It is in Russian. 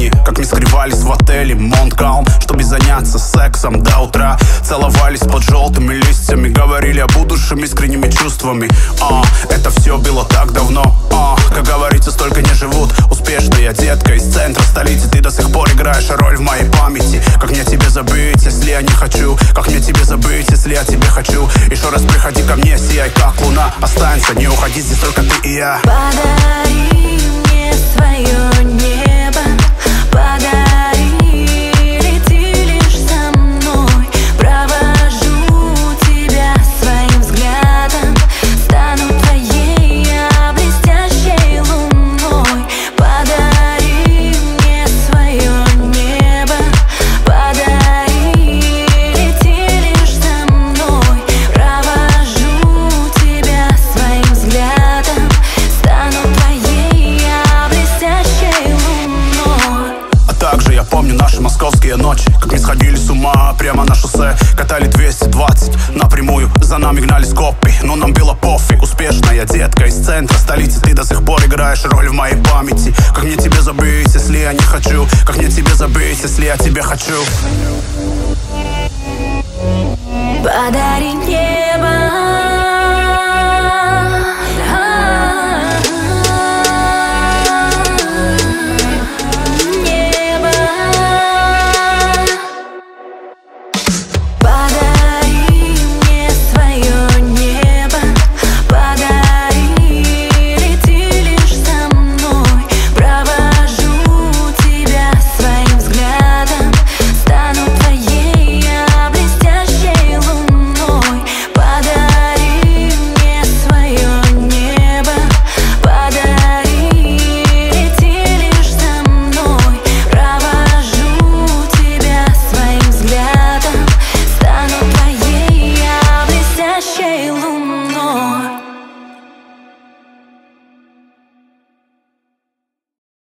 Помни, как мы скрывались в отеле Монткаун, чтобы заняться сексом до утра. Целовались под желтыми листьями, говорили о будущем искренними чувствами. Это все было так давно. Как говорится, столько не живут. Успешная детка из центра столицы, ты до сих пор играешь роль в моей памяти. Как мне тебе забыть, если я не хочу? Как мне тебе забыть, если я тебе хочу? Еще раз приходи ко мне, сияй как луна. Останься, не уходи, здесь только ты и я. Подари мне свое небо, подари, лети лишь со мной. Провожу тебя своим взглядом, стану твоей я блестящей луной. Подари мне свое небо, подари, лети лишь со мной. Провожу тебя своим взглядом, стану твоей я блестящей луной. А также я помню наши московские ночи, как мы сходили с ума прямо на шоссе. Катали 220 напрямую, за нами гнали скопы, но нам было пофиг. Успешная детка из центра столицы, ты до сих пор играешь роль в моей памяти. Как мне тебе забыть, если я не хочу? Как мне тебе забыть, если я тебе хочу? Подари небо,